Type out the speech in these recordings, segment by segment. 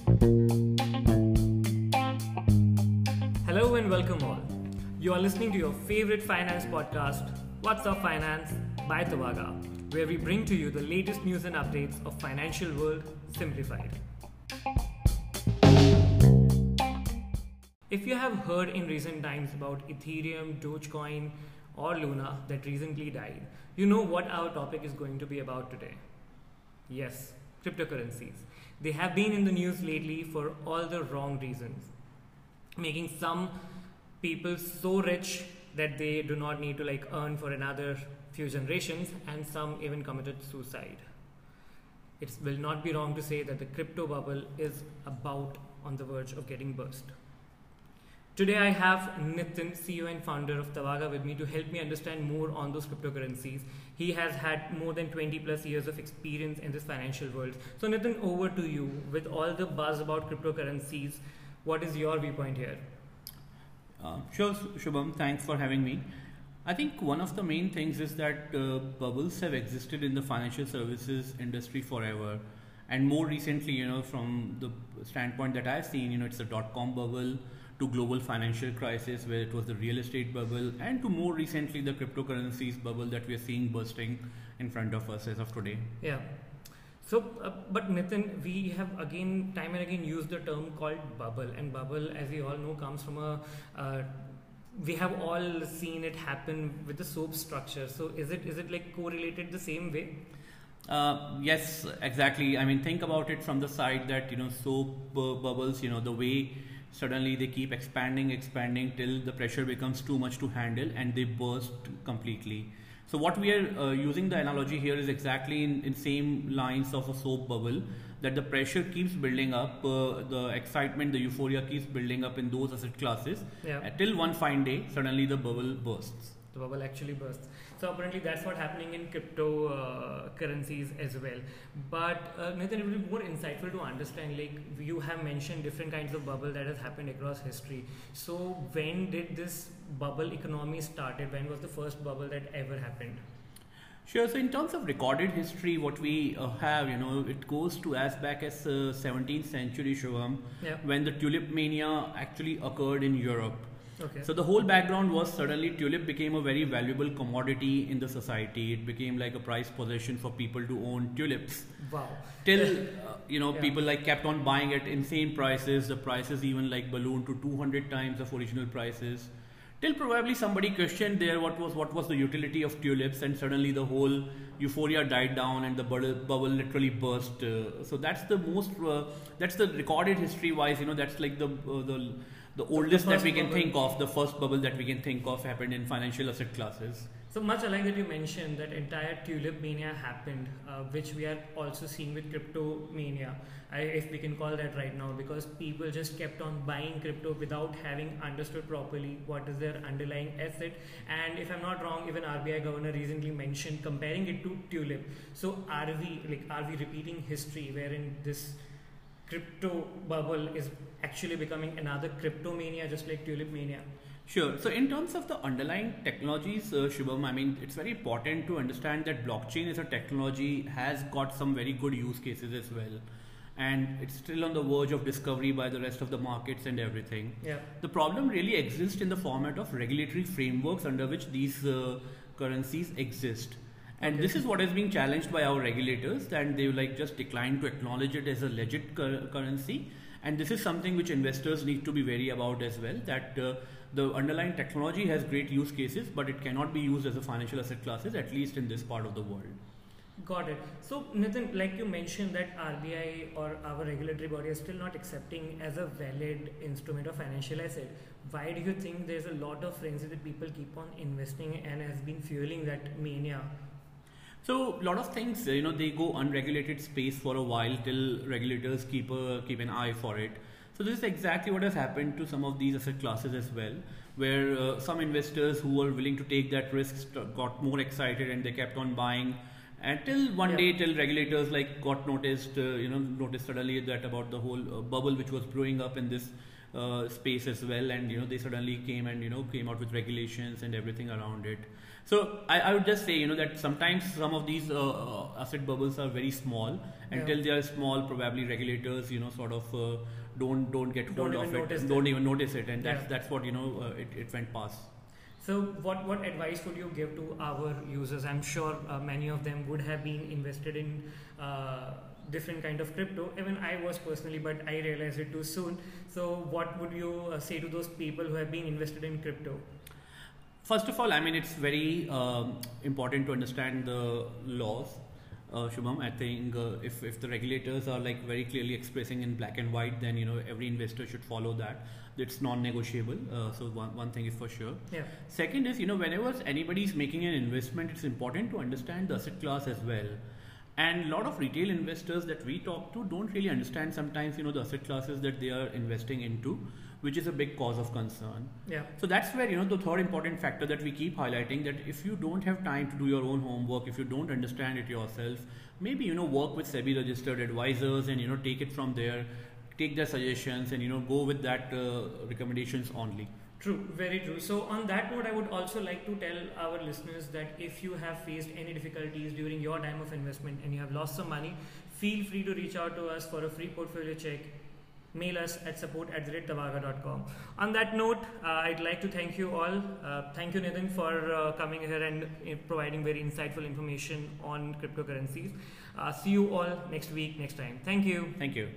Hello and welcome all. You are listening to your favorite finance podcast, What's Up Finance by Tavaga, where we bring to you the latest news and updates of financial world simplified. If you have heard in recent times about Ethereum, Dogecoin, or Luna that recently died, you know what our topic is going to be about today. Yes, cryptocurrencies. They have been in the news lately for all the wrong reasons, making some people so rich that they do not need to earn for another few generations, and some even committed suicide. It will not be wrong to say that the crypto bubble is about on the verge of getting burst. Today I have Nitin, CEO and founder of Tavaga, with me to help me understand more on those cryptocurrencies. He has had more than 20 plus years of experience in this financial world. So Nitin, over to you. With all the buzz about cryptocurrencies, what is your viewpoint here? Sure, Shubham, thanks for having me. I think one of the main things is that bubbles have existed in the financial services industry forever. And more recently, from the standpoint that I've seen, it's the dot-com bubble, to global financial crisis where it was the real estate bubble, and to more recently the cryptocurrencies bubble that we are seeing bursting in front of us as of today. Yeah. So, but Nitin, we have again, time and again, used the term called bubble, and bubble, as we all know, comes from we have all seen it happen with the soap structure. So is it like correlated the same way? Yes, exactly. I mean, think about it from the side that, soap bubbles, the way suddenly they keep expanding till the pressure becomes too much to handle and they burst completely. So what we are using the analogy here is exactly in same lines of a soap bubble, that the pressure keeps building up, the excitement, the euphoria keeps building up in those asset classes, till one fine day suddenly the bubble bursts. The bubble actually bursts. So apparently that's what's happening in crypto currencies as well. But Nathan, it will be more insightful to understand, you have mentioned different kinds of bubble that has happened across history. So when did this bubble economy started? When was the first bubble that ever happened? Sure. So in terms of recorded history, what we have, it goes to as back as 17th century, Shubham, when the tulip mania actually occurred in Europe. Okay. So the whole background was suddenly tulip became a very valuable commodity in the society. It became like a prized possession for people to own tulips. Wow. Till people kept on buying at insane prices. The prices even ballooned to 200 times of original prices. Till probably somebody questioned there what was the utility of tulips, and suddenly the whole euphoria died down and the bubble literally burst. So that's the most that's the recorded history wise. That's like the oldest that we can think of, the first bubble that we can think of happened in financial asset classes. So much alike that you mentioned, that entire tulip mania happened, which we are also seeing with crypto mania, if we can call that right now, because people just kept on buying crypto without having understood properly what is their underlying asset. And if I'm not wrong, even RBI governor recently mentioned comparing it to tulip. So are we repeating history wherein this crypto bubble is actually becoming another crypto mania, just like tulip mania? Sure. So in terms of the underlying technologies, Shubham, I mean, it's very important to understand that blockchain as a technology has got some very good use cases as well. And it's still on the verge of discovery by the rest of the markets and everything. Yeah. The problem really exists in the format of regulatory frameworks under which these currencies exist. And this is what is being challenged by our regulators, and they just declined to acknowledge it as a legit currency. And this is something which investors need to be wary about as well, that the underlying technology has great use cases, but it cannot be used as a financial asset classes, at least in this part of the world. Got it. So Nitin, like you mentioned that RBI or our regulatory body is still not accepting as a valid instrument of financial asset. Why do you think there's a lot of frenzy that people keep on investing and has been fueling that mania? So a lot of things, they go unregulated space for a while till regulators keep an eye for it. So this is exactly what has happened to some of these asset classes as well, where some investors who were willing to take that risk got more excited and they kept on buying until one day, till regulators got noticed suddenly that about the whole bubble which was brewing up in this space as well, and they suddenly came and came out with regulations and everything around it. So I would just say that sometimes some of these asset bubbles are very small. Until they are small, probably regulators sort of don't get hold of it, don't even notice it, and that's what it went past. So what advice would you give to our users? I'm sure many of them would have been invested in different kind of crypto. Even I was personally, but I realized it too soon. So what would you say to those people who have been invested in crypto? First of all, I mean, it's very important to understand the laws. Shubham, I think if the regulators are like very clearly expressing in black and white, then every investor should follow that. It's non-negotiable. So one thing is for sure. Yeah. Second is whenever anybody is making an investment, it's important to understand the asset class as well. And a lot of retail investors that we talk to don't really understand sometimes the asset classes that they are investing into, which is a big cause of concern. Yeah. So that's where the third important factor that we keep highlighting, that if you don't have time to do your own homework, if you don't understand it yourself, maybe work with SEBI registered advisors and take it from there, take their suggestions and go with that recommendations only. True, very true. So on that note, I would also like to tell our listeners that if you have faced any difficulties during your time of investment and you have lost some money, feel free to reach out to us for a free portfolio check. Mail us at support@tavaga.com. On that note, I'd like to thank you all. Thank you, Nitin, for coming here and providing very insightful information on cryptocurrencies. See you all next week, next time. Thank you. Thank you.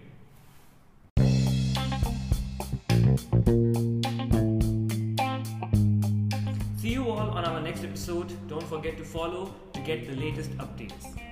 See you all on our next episode. Don't forget to follow to get the latest updates.